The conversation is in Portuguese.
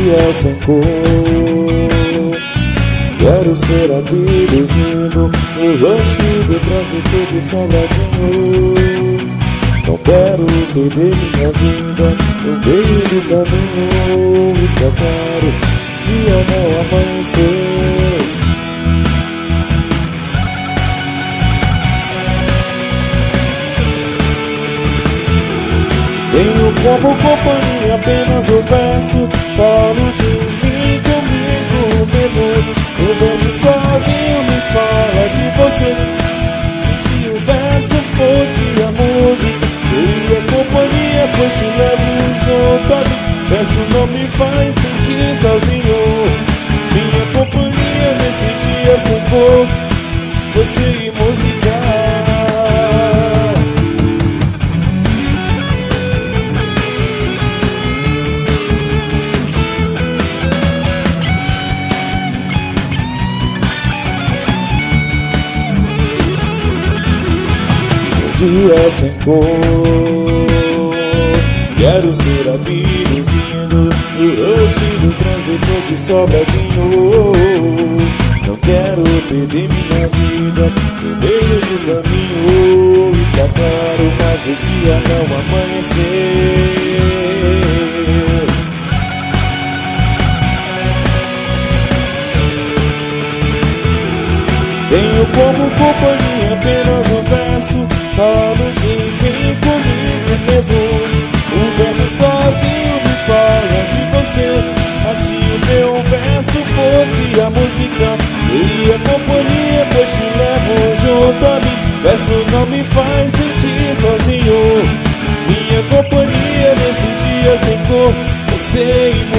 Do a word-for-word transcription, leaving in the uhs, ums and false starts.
dia sem cor. Quero ser abduzido no rush do trânsito de Sobradinho. Não quero perder minha vida no meio do caminho. Está claro, dia não amanheceu. Tenho como companhia apenas o verso. Falo de mim comigo mesmo. O verso sozinho me fala de você. Se o verso fosse a música, seria companhia, pois te levo junto a mim. Verso não me faz sentir sozinho. Minha companhia nesse dia sem cor, você e música. Dia sem cor. Quero ser abduzido no rush do trânsito de Sobradinho. Não quero perder minha vida no meio do caminho. Está claro, mas o dia não amanheceu. Tenho como companhia apenas o verso. Falo de mim comigo mesmo. O verso sozinho me fala de você. Mas se o meu verso fosse a música, seria companhia, pois te levo junto a mim. Verso não me faz sentir sozinho. Minha companhia nesse dia sem cor, você e